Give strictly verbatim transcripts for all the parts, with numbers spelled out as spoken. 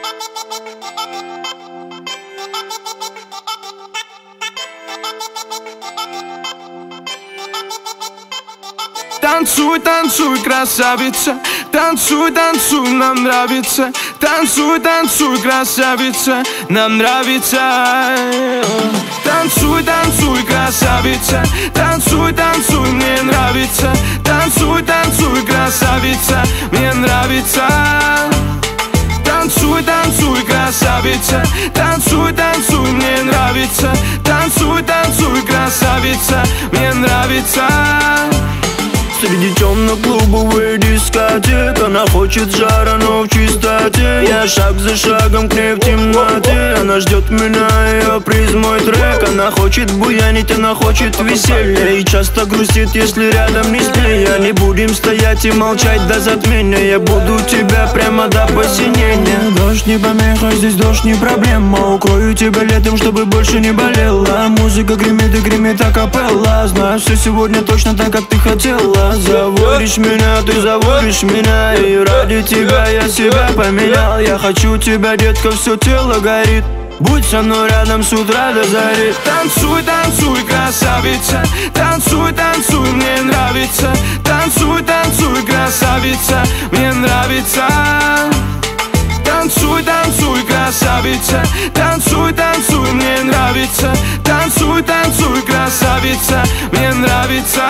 Танцуй, танцуй, красавица, танцуй, танцуй, нам нравится. Танцуй, танцуй, красавица, нам нравится. Танцуй, танцуй, красавица, танцуй, танцуй, мне нравится. Танцуй, танцуй, красавица, мне нравится. Танцуй, танцуй, красавица, танцуй, танцуй, мне нравится. Танцуй, танцуй, красавица, мне нравится. Среди темно-клубовой дискотек она хочет жара, но в чистоте. Я шаг за шагом к ней в темноте. Она ждет меня, ее приз мой трек. Она хочет буянить, она хочет веселья. И часто грустит, если рядом не с ней. Я не будем стоять и молчать до затмения. Я буду тебя прямо до посинения. Дождь не помеха, здесь дождь не проблема. Укрою тебя летом, чтобы больше не болела. Музыка гремит и гремит акапелла. Знаю все сегодня точно так, как ты хотела. Заводишь меня, ты заводишь меня. И ради тебя я себя поменял. Я хочу тебя, детка, все тело горит. Будь со мной рядом с утра до зари. Танцуй, танцуй, красавица, танцуй, танцуй, мне нравится. Танцуй, танцуй, красавица, мне нравится. Танцуй, танцуй, красавица, танцуй, танцуй, мне нравится. Танцуй, танцуй, красавица, мне нравится.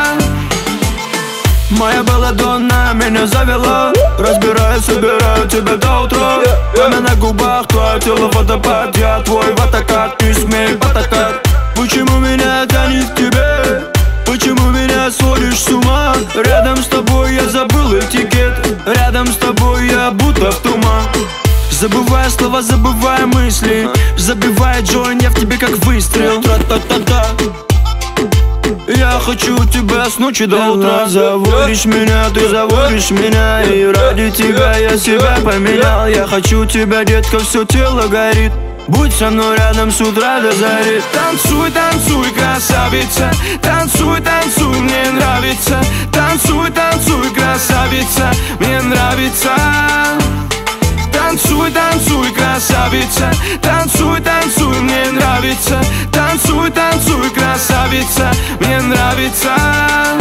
Моя белладонна меня завела. Разбираю, собираю тебя до утра. Пламя на губах, твое тело водопад. Я твой ватакат, не смей потакать. Почему меня тянет к тебе? Почему меня сводишь с ума? Рядом с тобой я забыл этикет. Рядом с тобой я будто в туман. Забывая слова, забывая мысли. Забивая джойн, я в тебе как выстрел. Тра-та-та-та. Я хочу тебя с ночи до утра. Заводишь меня, ты заводишь меня. И ради тебя я себя поменял. Я хочу тебя, детка, все тело горит. Будь со мной рядом с утра до зари. Танцуй, танцуй, красавица, танцуй, танцуй, мне нравится. Танцуй, танцуй, красавица, мне нравится. Танцуй, танцуй, красавица, танцуй, танцуй, мне нравится. Танцуй, танцуй, красавица, мне нравится.